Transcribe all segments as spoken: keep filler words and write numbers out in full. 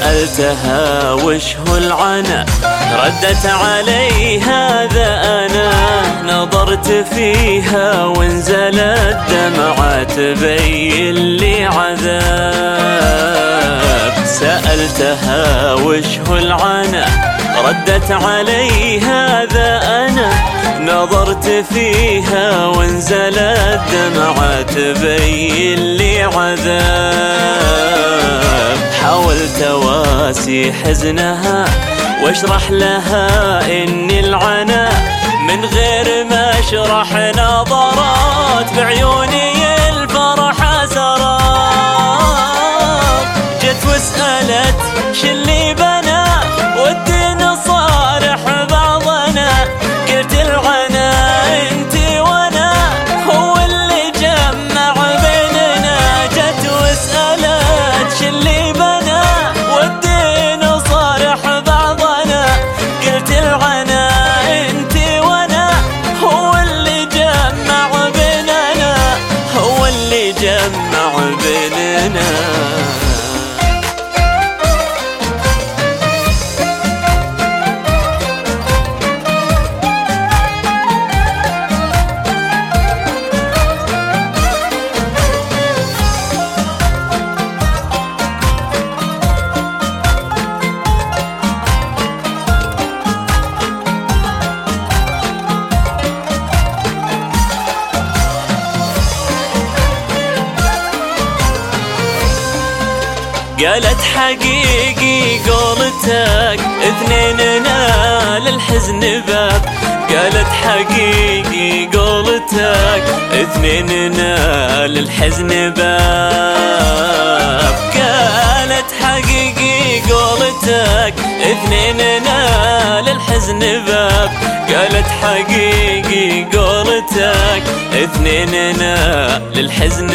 سألتها وش هو العنا، ردت علي هذا أنا، نظرت فيها وانزلت دمعة تبين لي عذاب. سألتها وش هو العنا، ردت علي هذا أنا، نظرت فيها وانزلت دمعة تبين لي عذاب. حاولت واسي حزنها واشرح لها إن العنا من غير ما اشرح نظرات بعيوني الفرح سراب. جت وسألت شلي بنا والدين صالح بعضنا، قلت العنا انتي وانا هو اللي جمع بيننا. جت وسألت شلي بنا والدين صالح بعضنا، قلت العنا انتي وانا هو اللي جمع بيننا، هو اللي جمع بيننا. قالت حقيقي قولتك اثنيننا للحزن باب، قالت حقيقي قولتك اثنيننا للحزن باب. قالت حقيقي قولتك اثنيننا للحزن باب، قالت حقيقي قولتك اثنيننا للحزن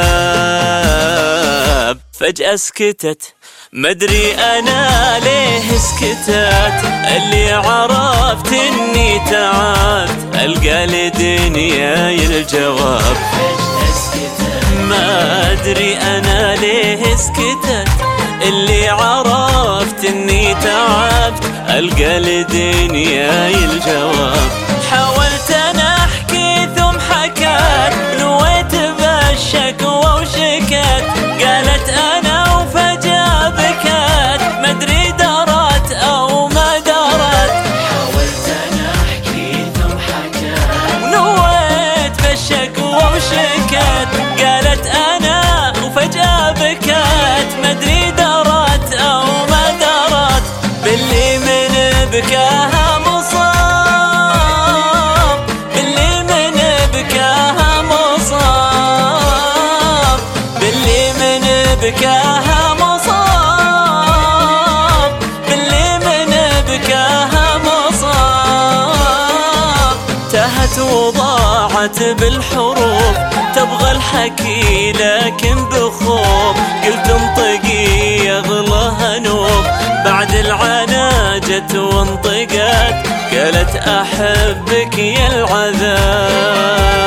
باب. فجأة سكتت مدري أنا ليه سكتت، اللي عرفت إني تعبت ألقى لدنياي الجواب. فجأة سكتت ما أدري أنا ليه سكتت، اللي عرفت إني تعبت ألقى لدنياي الجواب. حاولت أنا أحكي ثم حكت، نويت بالشكوى وشكت، قالت أنا وفجأة بكت مدري دارت أو ما دارت. حاولت أنا أحكي ثم حكت، نويت بالشكوى وشكت، قالت أنا وفجأة بكت مدري دارت أو ما دارت. باللي من بكاها مصاب، باللي من بكاها مصاب، باللي من بكاها مصاب، باللي من بكاها مصاب. تهت وضاعت بالحروف تبغى الحكي لكن بخوف، قلت انطقي يغلى هنوب. بعد العنا جت وانطقت قالت أحبك يا العذاب.